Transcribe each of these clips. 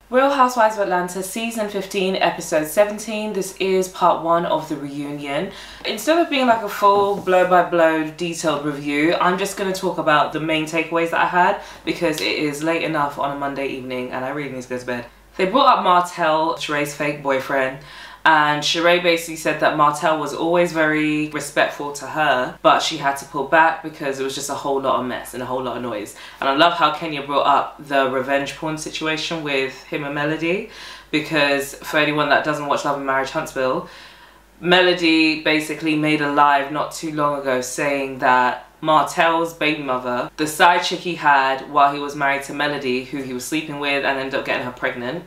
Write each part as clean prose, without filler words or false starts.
Real Housewives of Atlanta season 15 episode 17. This is part 1 of the reunion. Instead of being like a full blow by blow detailed review, I'm just going to talk about the main takeaways that I had because it is late enough on a Monday evening and I really need to go to bed. They brought up Martell, Sheree's fake boyfriend, and Sheree basically said that Martell was always very respectful to her, but she had to pull back because it was just a whole lot of mess and a whole lot of noise. And I love how Kenya brought up the revenge porn situation with him and Melody, because for anyone that doesn't watch Love and Marriage Huntsville, Melody basically made a live not too long ago saying that Martell's baby mother, the side chick he had while he was married to Melody, who he was sleeping with and ended up getting her pregnant,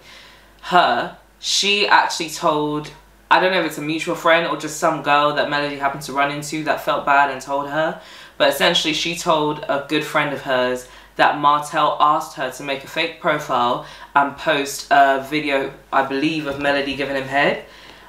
she actually told, I don't know if it's a mutual friend or just some girl that Melody happened to run into that felt bad and told her, but essentially she told a good friend of hers that Martell asked her to make a fake profile and post a video, I believe, of Melody giving him head,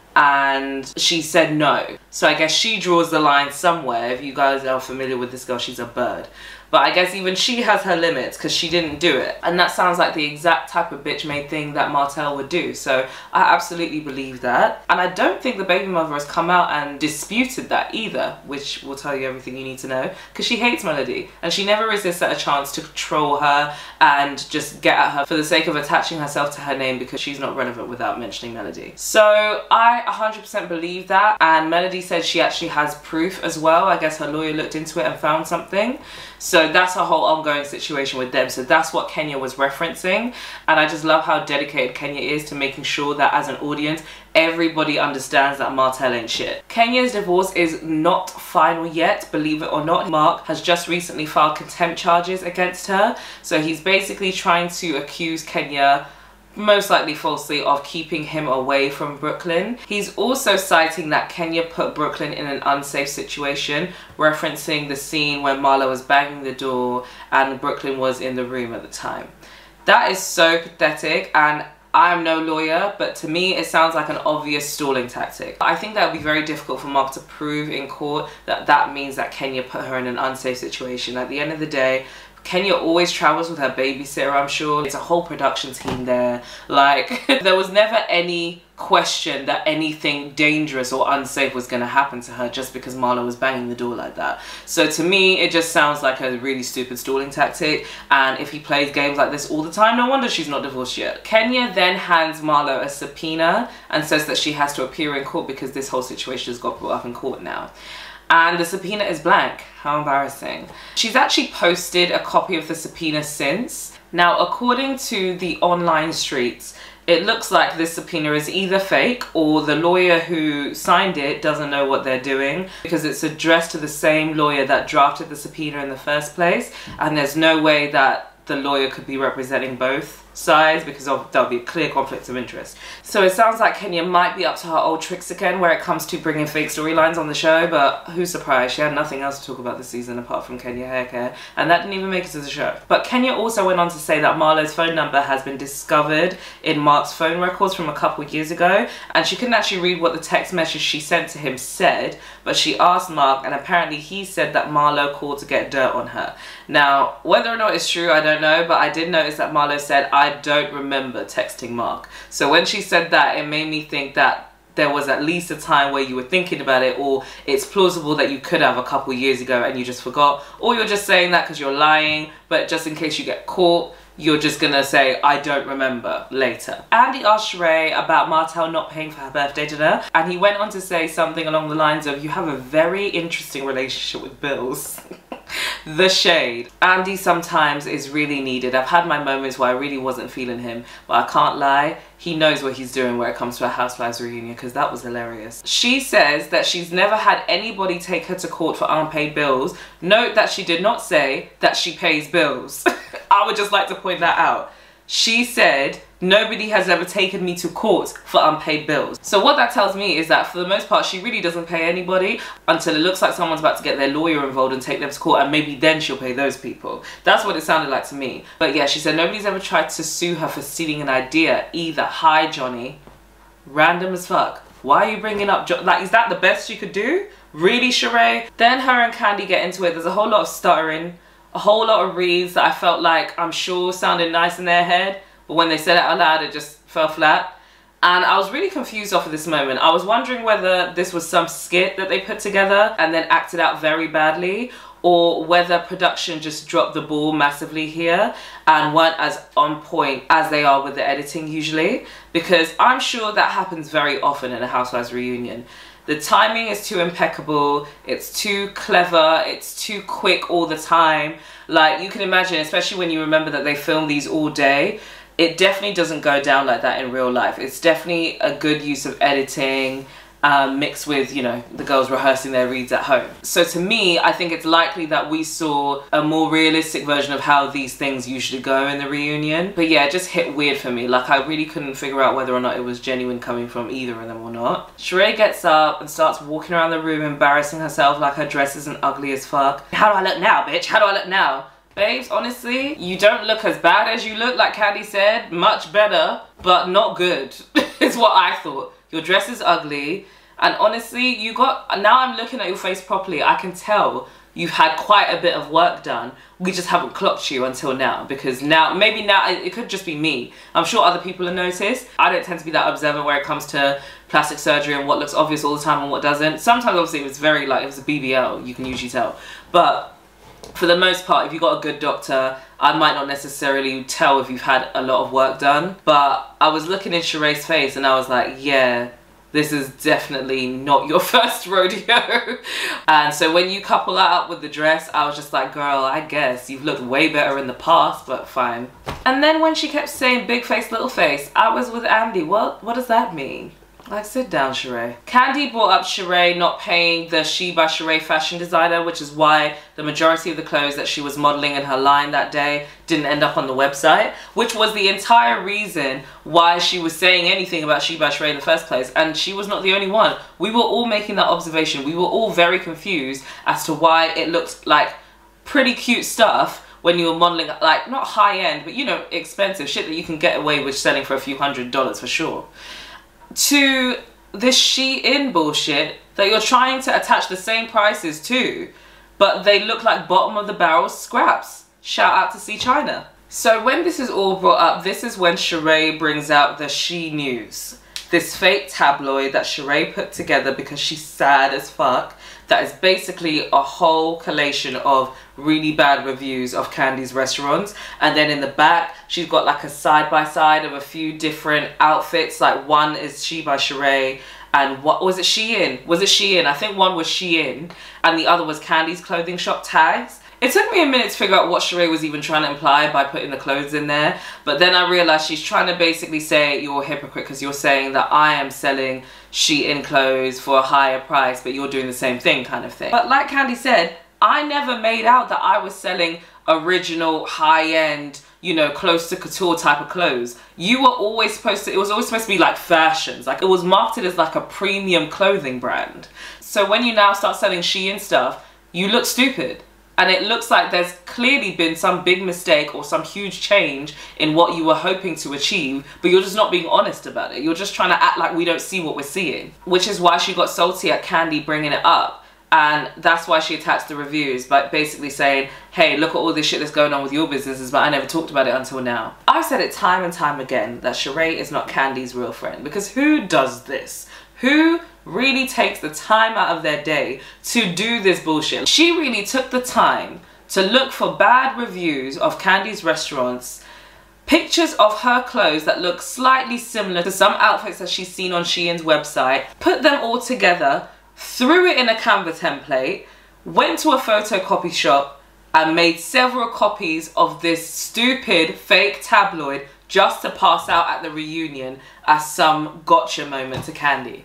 and she said no. So I guess she draws the line somewhere. If you guys are familiar with this girl, she's a bird. But I guess even she has her limits because she didn't do it. And that sounds like the exact type of bitch-made thing that Martell would do. So I absolutely believe that. And I don't think the baby mother has come out and disputed that either, which will tell you everything you need to know, because she hates Melody. And she never resists at a chance to troll her and just get at her for the sake of attaching herself to her name because she's not relevant without mentioning Melody. So I 100% believe that. And Melody said she actually has proof as well. I guess her lawyer looked into it and found something. So that's a whole ongoing situation with them. So that's what Kenya was referencing. And I just love how dedicated Kenya is to making sure that as an audience, everybody understands that Martell ain't shit. Kenya's divorce is not final yet, believe it or not. Mark has just recently filed contempt charges against her. So he's basically trying to accuse Kenya, most likely falsely, of keeping him away from Brooklyn. He's also citing that Kenya put Brooklyn in an unsafe situation, referencing the scene when Marlo was banging the door and Brooklyn was in the room at the time. That is so pathetic, and I'm no lawyer, but to me it sounds like an obvious stalling tactic. I think that would be very difficult for Mark to prove in court that that means that Kenya put her in an unsafe situation. At the end of the day, Kenya always travels with her babysitter, I'm sure. It's a whole production team there. Like, there was never any question that anything dangerous or unsafe was going to happen to her just because Marlo was banging the door like that. So to me, it just sounds like a really stupid stalling tactic. And if he plays games like this all the time, no wonder she's not divorced yet. Kenya then hands Marlo a subpoena and says that she has to appear in court because this whole situation has got brought up in court now. And the subpoena is blank. How embarrassing. She's actually posted a copy of the subpoena since. Now, according to the online streets, it looks like this subpoena is either fake or the lawyer who signed it doesn't know what they're doing, because it's addressed to the same lawyer that drafted the subpoena in the first place, and there's no way that the lawyer could be representing both sides because there'll be a clear conflict of interest. So it sounds like Kenya might be up to her old tricks again when it comes to bringing fake storylines on the show, but who's surprised? She had nothing else to talk about this season apart from Kenya hair care, and that didn't even make it to the show. But Kenya also went on to say that Marlo's phone number has been discovered in Mark's phone records from a couple years ago, and she couldn't actually read what the text message she sent to him said, but she asked Mark, and apparently he said that Marlo called to get dirt on her. Now, whether or not it's true, I don't know, but I did notice that Marlo said, I don't remember texting Mark. So when she said that, it made me think that there was at least a time where you were thinking about it, or it's plausible that you could have a couple years ago and you just forgot, or you're just saying that because you're lying, but just in case you get caught, you're just gonna say, I don't remember, later. Andy asked Sheree about Martell not paying for her birthday dinner, and he went on to say something along the lines of, you have a very interesting relationship with bills. The shade. Andy sometimes is really needed. I've had my moments where I really wasn't feeling him, but I can't lie, he knows what he's doing when it comes to a Housewives reunion, because that was hilarious. She says that she's never had anybody take her to court for unpaid bills. Note that she did not say that she pays bills. I would just like to point that out. She said, nobody has ever taken me to court for unpaid bills. So what that tells me is that for the most part, she really doesn't pay anybody until it looks like someone's about to get their lawyer involved and take them to court, and maybe then she'll pay those people. That's what it sounded like to me. But yeah, she said nobody's ever tried to sue her for stealing an idea either. Hi, Johnny. Random as fuck. Why are you bringing up like, is that the best you could do? Really, Sheree? Then her and Kandi get into it. There's a whole lot of stuttering, a whole lot of reads that I felt like I'm sure sounded nice in their head, but when they said it out loud, it just fell flat. And I was really confused off of this moment. I was wondering whether this was some skit that they put together and then acted out very badly, or whether production just dropped the ball massively here and weren't as on point as they are with the editing usually, because I'm sure that happens very often in a Housewives reunion. The timing is too impeccable, it's too clever, it's too quick all the time. Like, you can imagine, especially when you remember that they film these all day, it definitely doesn't go down like that in real life. It's definitely a good use of editing, mixed with, you know, the girls rehearsing their reads at home. So to me, I think it's likely that we saw a more realistic version of how these things usually go in the reunion. But yeah, it just hit weird for me. Like, I really couldn't figure out whether or not it was genuine coming from either of them or not. Sheree gets up and starts walking around the room embarrassing herself like her dress isn't ugly as fuck. How do I look now, bitch? How do I look now? Babes, honestly, you don't look as bad as you look, like Kandi said. Much better, but not good, is what I thought. Your dress is ugly, and honestly, now I'm looking at your face properly, I can tell you've had quite a bit of work done. We just haven't clocked you until now, because maybe now, it could just be me. I'm sure other people have noticed. I don't tend to be that observant where it comes to plastic surgery and what looks obvious all the time and what doesn't. Sometimes, obviously, it was a BBL, you can usually tell. But for the most part, if you've got a good doctor, I might not necessarily tell if you've had a lot of work done. But I was looking in Sheree's face and I was like, yeah, this is definitely not your first rodeo. And so when you couple that up with the dress, I was just like, girl, I guess you've looked way better in the past, but fine. And then when she kept saying big face, little face, I was with Andy. What does that mean? Like, sit down, Sheree. Kandi brought up Sheree not paying the She by Sheree fashion designer, which is why the majority of the clothes that she was modeling in her line that day didn't end up on the website, which was the entire reason why she was saying anything about She by Sheree in the first place. And she was not the only one. We were all making that observation. We were all very confused as to why it looked like pretty cute stuff when you were modeling, like, not high end, but, you know, expensive shit that you can get away with selling for a few $100s for sure, to this Shein bullshit that you're trying to attach the same prices to, but they look like bottom of the barrel scraps. Shout out to C China. So when this is all brought up, this is when Sheree brings out the She News, this fake tabloid that Sheree put together because she's sad as fuck, that is basically a whole collation of really bad reviews of Kandi's restaurants. And then in the back, she's got like a side-by-side of a few different outfits. Like, one is She by Sheree, and what was it, Shein? Was it Shein? I think one was Shein, and the other was Kandi's clothing shop tags. It took me a minute to figure out what Sheree was even trying to imply by putting the clothes in there. But then I realized she's trying to basically say, you're a hypocrite because you're saying that I am selling Shein clothes for a higher price, but you're doing the same thing, kind of thing. But like Kandi said, I never made out that I was selling original, high-end, you know, close to couture type of clothes. You were always supposed to, it was always supposed to be like fashions. Like, it was marketed as like a premium clothing brand. So when you now start selling Shein stuff, you look stupid. And it looks like there's clearly been some big mistake or some huge change in what you were hoping to achieve, but you're just not being honest about it. You're just trying to act like we don't see what we're seeing, which is why she got salty at Kandi bringing it up. And that's why she attached the reviews by basically saying, hey, look at all this shit that's going on with your businesses, but I never talked about it until now. I've said it time and time again that Sheree is not Kandi's real friend, because who does this? Who really takes the time out of their day to do this bullshit? She really took the time to look for bad reviews of Kandi's restaurants, pictures of her clothes that look slightly similar to some outfits that she's seen on Shein's website, put them all together, threw it in a Canva template, went to a photocopy shop and made several copies of this stupid fake tabloid just to pass out at the reunion as some gotcha moment to Kandi.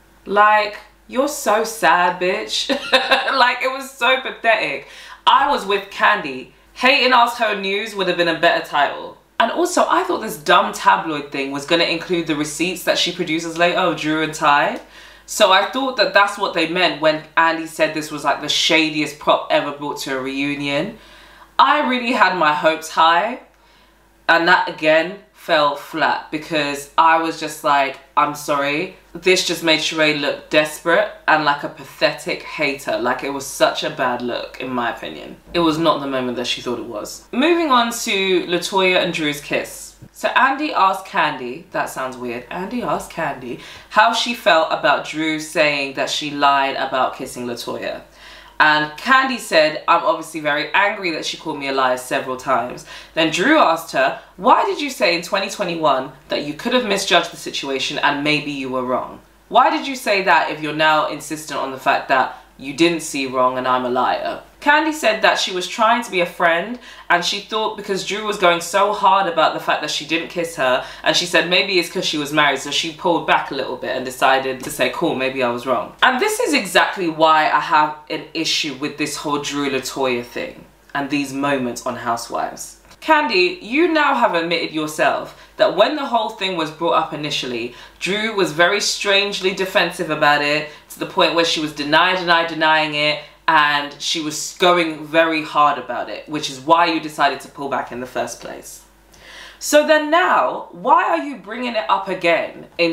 Like, you're so sad, bitch. Like, it was so pathetic. I was with Kandi. Hating Ass Her News would have been a better title. And also, I thought this dumb tabloid thing was going to include the receipts that she produces later of Drew and Ty. So I thought that that's what they meant when Andy said this was like the shadiest prop ever brought to a reunion. I really had my hopes high. And that, again, fell flat because I was just like, I'm sorry. This just made Sheree look desperate and like a pathetic hater. Like, it was such a bad look, in my opinion. It was not the moment that she thought it was. Moving on to LaToya and Drew's kiss. So Andy asked Candy, that sounds weird, Andy asked Candy how she felt about Drew saying that she lied about kissing LaToya. And Candy said, I'm obviously very angry that she called me a liar several times. Then Drew asked her, why did you say in 2021 that you could have misjudged the situation and maybe you were wrong? Why did you say that if you're now insistent on the fact that you didn't see wrong and I'm a liar? Candy said that she was trying to be a friend and she thought because Drew was going so hard about the fact that she didn't kiss her, and she said maybe it's because she was married, so she pulled back a little bit and decided to say, cool, maybe I was wrong. And this is exactly why I have an issue with this whole Drew LaToya thing and these moments on Housewives. Candy, you now have admitted yourself that when the whole thing was brought up initially, Drew was very strangely defensive about it, to the point where she was denying it, and she was going very hard about it, which is why you decided to pull back in the first place. So then now, why are you bringing it up again in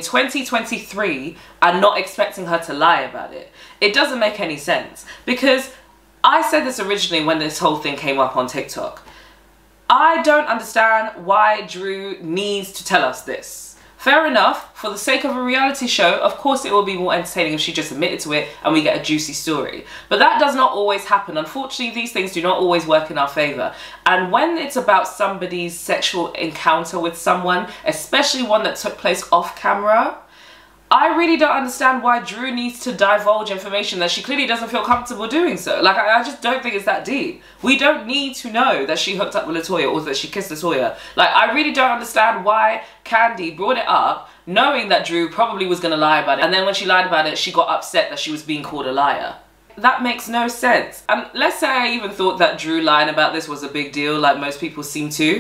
2023 and not expecting her to lie about it? It doesn't make any sense, because I said this originally when this whole thing came up on TikTok. I don't understand why Drew needs to tell us this. Fair enough, for the sake of a reality show, of course it will be more entertaining if she just admitted to it and we get a juicy story. But that does not always happen. Unfortunately, these things do not always work in our favour. And when it's about somebody's sexual encounter with someone, especially one that took place off camera, I really don't understand why Drew needs to divulge information that she clearly doesn't feel comfortable doing so. Like, I just don't think it's that deep. We don't need to know that she hooked up with LaToya or that she kissed LaToya. Like, I really don't understand why Candy brought it up knowing that Drew probably was going to lie about it. And then when she lied about it, she got upset that she was being called a liar. That makes no sense. And let's say I even thought that Drew lying about this was a big deal, like most people seem to.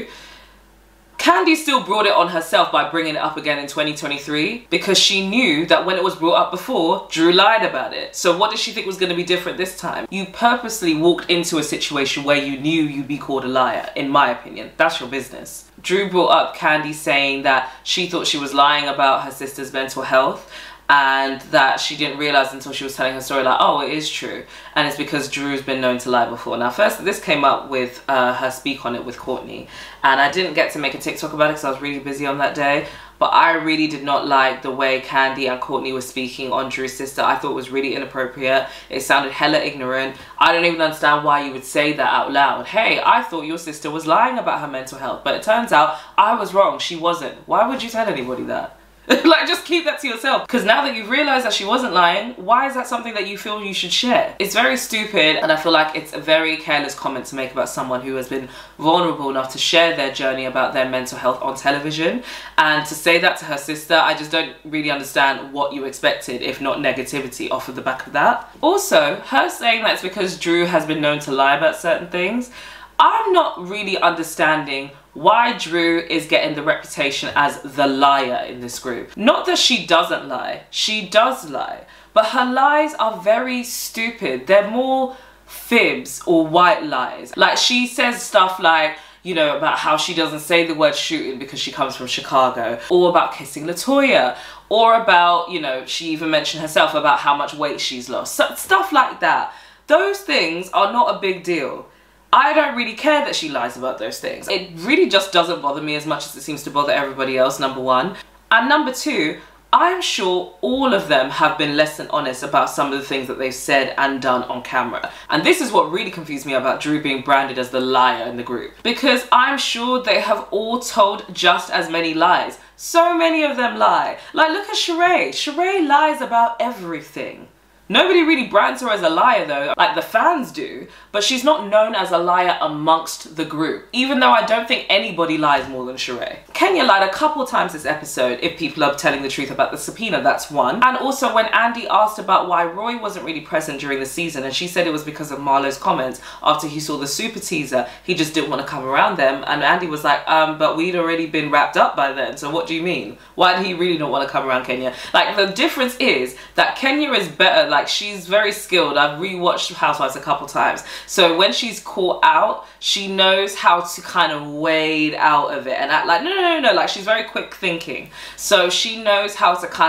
Candy still brought it on herself by bringing it up again in 2023 because she knew that when it was brought up before, Drew lied about it. So what did she think was going to be different this time? You purposely walked into a situation where you knew you'd be called a liar, in my opinion. That's your business. Drew brought up Candy saying that she thought she was lying about her sister's mental health, and that she didn't realise until she was telling her story, like, oh, it is true. And it's because Drew's been known to lie before. Now, first, this came up with her speak on it with Courtney. And I didn't get to make a TikTok about it because I was really busy on that day. But I really did not like the way Candy and Courtney were speaking on Drew's sister. I thought it was really inappropriate. It sounded hella ignorant. I don't even understand why you would say that out loud. Hey, I thought your sister was lying about her mental health. But it turns out I was wrong. She wasn't. Why would you tell anybody that? Like, just keep that to yourself. Because now that you've realised that she wasn't lying, why is that something that you feel you should share? It's very stupid, and I feel like it's a very careless comment to make about someone who has been vulnerable enough to share their journey about their mental health on television. And to say that to her sister, I just don't really understand what you expected, if not negativity, off of the back of that. Also, her saying that it's because Drew has been known to lie about certain things, I'm not really understanding why Drew is getting the reputation as the liar in this group. Not that she doesn't lie, she does lie, but her lies are very stupid. They're more fibs or white lies. Like, she says stuff like, you know, about how she doesn't say the word shooting because she comes from Chicago, or about kissing LaToya, or about, you know, she even mentioned herself about how much weight she's lost. So, stuff like that. Those things are not a big deal. I don't really care that she lies about those things. It really just doesn't bother me as much as it seems to bother everybody else, number one. And number two, I'm sure all of them have been less than honest about some of the things that they've said and done on camera. And this is what really confused me about Drew being branded as the liar in the group. Because I'm sure they have all told just as many lies. So many of them lie. Like, look at Sheree. Sheree lies about everything. Nobody really brands her as a liar though, like the fans do, but she's not known as a liar amongst the group, even though I don't think anybody lies more than Sheree. Kenya lied a couple times this episode, if people are telling the truth about the subpoena, that's one. And also when Andy asked about why Roy wasn't really present during the season, and she said it was because of Marlo's comments after he saw the super teaser, he just didn't want to come around them, and Andy was like, but we'd already been wrapped up by then, so what do you mean? Why did he really not want to come around Kenya? Like, the difference is that Kenya is better. Like, she's very skilled. I've rewatched Housewives a couple times. So when she's caught out, she knows how to kind of wade out of it and act like, no. Like, she's very quick thinking. So she knows how to kind of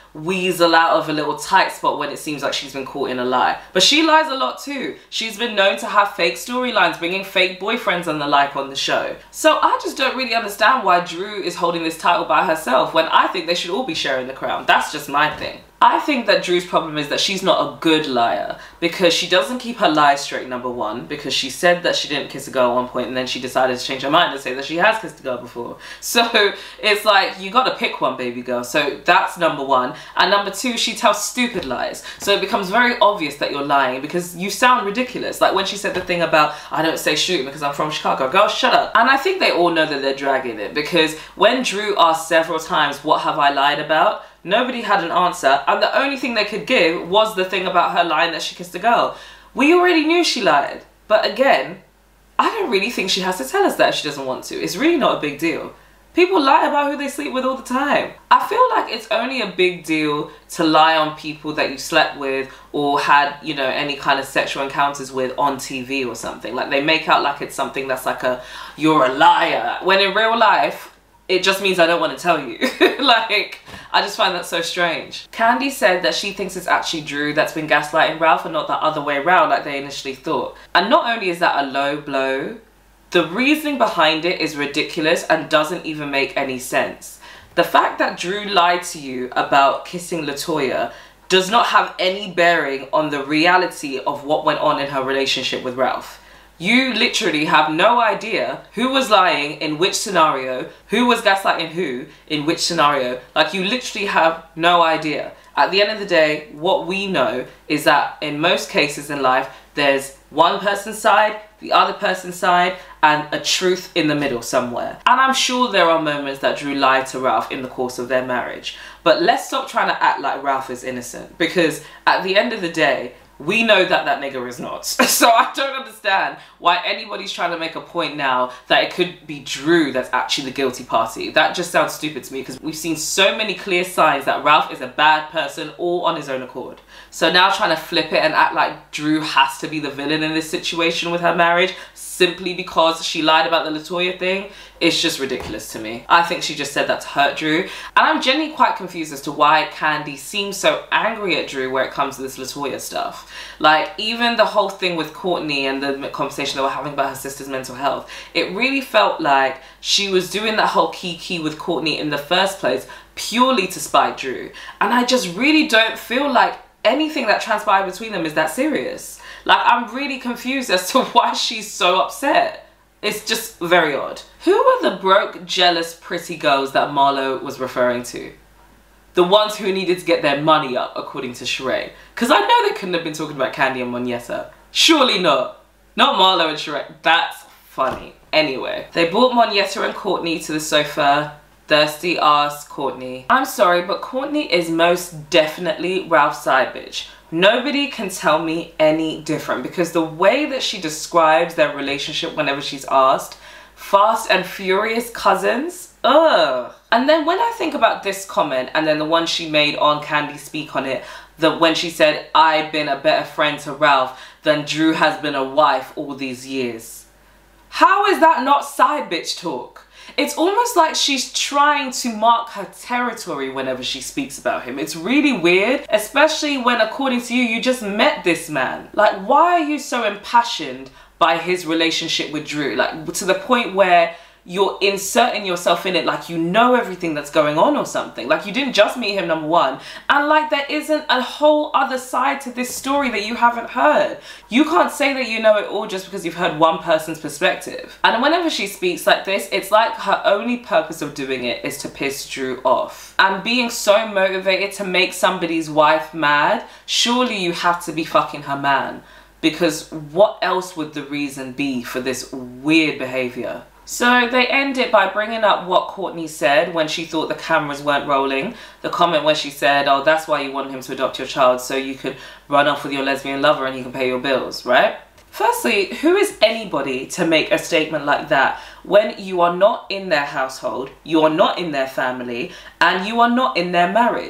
weasel out of a little tight spot when it seems like she's been caught in a lie. But she lies a lot too. She's been known to have fake storylines, bringing fake boyfriends and the like on the show. So I just don't really understand why Drew is holding this title by herself when I think they should all be sharing the crown. That's just my thing. I think that Drew's problem is that she's not a good liar because she doesn't keep her lies straight, number one, because she said that she didn't kiss a girl at one point and then she decided to change her mind and say that she has kissed a girl before. So it's like, you gotta pick one, baby girl. So that's number one. And number two, she tells stupid lies. So it becomes very obvious that you're lying because you sound ridiculous. Like when she said the thing about, I don't say shoot because I'm from Chicago. Girl, shut up. And I think they all know that they're dragging it because when Drew asked several times, what have I lied about? Nobody had an answer, and the only thing they could give was the thing about her lying that she kissed a girl. We already knew she lied, but again, I don't really think she has to tell us that if she doesn't want to. It's really not a big deal. People lie about who they sleep with all the time. I feel like it's only a big deal to lie on people that you slept with or had, you know, any kind of sexual encounters with on TV or something. Like they make out like it's something that's like a, you're a liar. When in real life, it just means I don't want to tell you. Like, I just find that so strange. Kandi said that she thinks it's actually Drew that's been gaslighting Ralph and not the other way around like they initially thought. And not only is that a low blow, the reasoning behind it is ridiculous and doesn't even make any sense. The fact that Drew lied to you about kissing LaToya does not have any bearing on the reality of what went on in her relationship with Ralph. You literally have no idea who was lying in which scenario, who was gaslighting who in which scenario. Like, you literally have no idea. At the end of the day, what we know is that in most cases in life, there's one person's side, the other person's side, and a truth in the middle somewhere. And I'm sure there are moments that Drew lied to Ralph in the course of their marriage. But let's stop trying to act like Ralph is innocent, because at the end of the day, we know that that nigga is not. So I don't understand why anybody's trying to make a point now that it could be Drew that's actually the guilty party. That just sounds stupid to me because we've seen so many clear signs that Ralph is a bad person all on his own accord. So now trying to flip it and act like Drew has to be the villain in this situation with her marriage simply because she lied about the LaToya thing, it's just ridiculous to me. I think she just said that to hurt Drew. And I'm genuinely quite confused as to why Kandi seems so angry at Drew where it comes to this LaToya stuff. Like, even the whole thing with Courtney and the conversation they were having about her sister's mental health, it really felt like she was doing that whole kiki with Courtney in the first place purely to spite Drew. And I just really don't feel like anything that transpired between them is that serious. Like, I'm really confused as to why she's so upset. It's just very odd. Who are the broke, jealous, pretty girls that Marlo was referring to? The ones who needed to get their money up, according to Sheree. Because I know they couldn't have been talking about Kandi and Monyetta. Surely not. Not Marlo and Sheree. That's funny. Anyway, they brought Monyetta and Courtney to the sofa. Thirsty asked Courtney, I'm sorry, but Courtney is most definitely Ralph's side bitch. Nobody can tell me any different because the way that she describes their relationship whenever she's asked, fast and furious cousins, ugh. And then when I think about this comment and then the one she made on Kandi Speak on it, when she said, I've been a better friend to Ralph than Drew has been a wife all these years. How is that not side bitch talk? It's almost like she's trying to mark her territory whenever she speaks about him. It's really weird, especially when, according to you, you just met this man. Like, why are you so impassioned by his relationship with Drew? Like, to the point where you're inserting yourself in it like you know everything that's going on or something. Like, you didn't just meet him, number one, and like there isn't a whole other side to this story that you haven't heard. You can't say that you know it all just because you've heard one person's perspective. And whenever she speaks like this, it's like her only purpose of doing it is to piss Drew off. And being so motivated to make somebody's wife mad, surely you have to be fucking her man. Because what else would the reason be for this weird behavior? So they end it by bringing up what Courtney said when she thought the cameras weren't rolling. The comment where she said, oh, that's why you want him to adopt your child, so you could run off with your lesbian lover and he can pay your bills, right? Firstly, who is anybody to make a statement like that when you are not in their household, you are not in their family, and you are not in their marriage?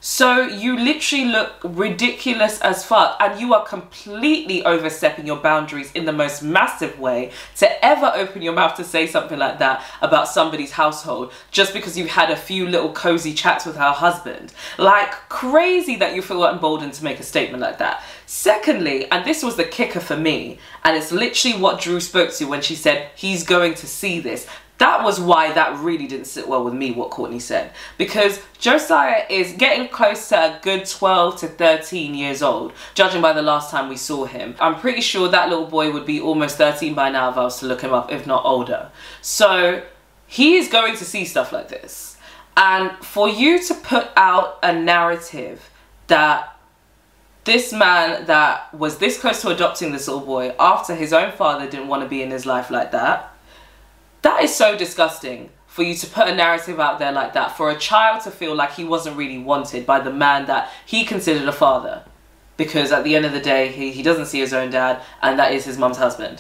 So you literally look ridiculous as fuck, and you are completely overstepping your boundaries in the most massive way to ever open your mouth to say something like that about somebody's household just because you've had a few little cozy chats with her husband. Like, crazy that you feel emboldened to make a statement like that. Secondly, and this was the kicker for me, and it's literally what Drew spoke to when she said he's going to see this. That was why that really didn't sit well with me, what Kourtney said. Because Josiah is getting close to a good 12 to 13 years old, judging by the last time we saw him. I'm pretty sure that little boy would be almost 13 by now if I was to look him up, if not older. So he is going to see stuff like this. And for you to put out a narrative that this man that was this close to adopting this little boy after his own father didn't want to be in his life like that, that is so disgusting, for you to put a narrative out there like that, for a child to feel like he wasn't really wanted by the man that he considered a father. Because at the end of the day, he doesn't see his own dad, and that is his mum's husband.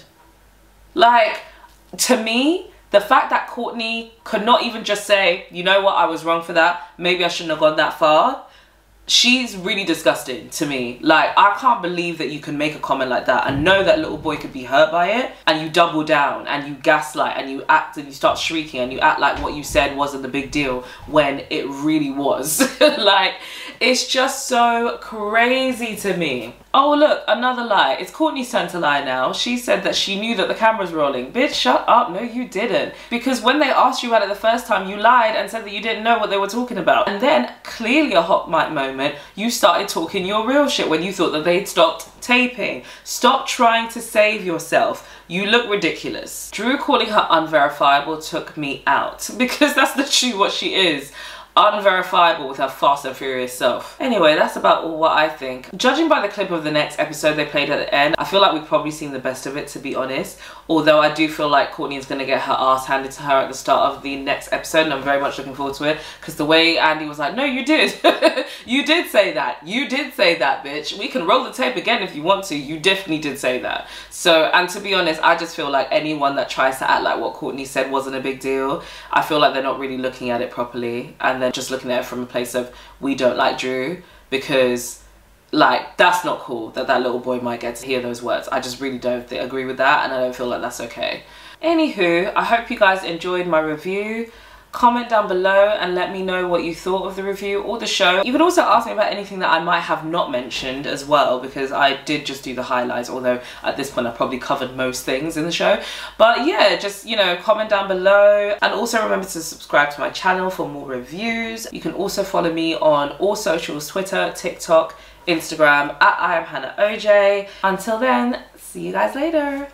Like, to me, the fact that Kourtney could not even just say, you know what, I was wrong for that, maybe I shouldn't have gone that far, she's really disgusting to me. Like, I can't believe that you can make a comment like that and know that little boy could be hurt by it, and you double down and you gaslight and you act and you start shrieking and you act like what you said wasn't the big deal when it really was. Like, it's just so crazy to me. Oh, look, another lie. It's Kourtney's turn to lie now. She said that she knew that the camera's rolling. Bitch, shut up. No, you didn't. Because when they asked you about it the first time, you lied and said that you didn't know what they were talking about. And then, clearly a hot mic moment, you started talking your real shit when you thought that they'd stopped taping. Stop trying to save yourself. You look ridiculous. Drew calling her unverifiable took me out. Because that's literally what she is. Unverifiable with her fast and furious self. Anyway, that's about all what I think. Judging by the clip of the next episode they played at the end, I feel like we've probably seen the best of it, to be honest. Although I do feel like Kourtney is going to get her ass handed to her at the start of the next episode, and I'm very much looking forward to it. Because the way Andy was like, no, you did. You did say that. You did say that, bitch. We can roll the tape again if you want to. You definitely did say that. So, and to be honest, I just feel like anyone that tries to act like what Kourtney said wasn't a big deal, I feel like they're not really looking at it properly. And they're just looking at it from a place of, we don't like Drew, because like, that's not cool that that little boy might get to hear those words. I just really don't agree with that, and I don't feel like that's okay. Anywho, I hope you guys enjoyed my review. Comment down below and let me know what you thought of the review or the show. You can also ask me about anything that I might have not mentioned as well, because I did just do the highlights, although at this point I probably covered most things in the show. But yeah, just, you know, comment down below, and also remember to subscribe to my channel for more reviews. You can also follow me on all socials, Twitter, TikTok, Instagram, at I am Hannah OJ. Until then, see you guys later.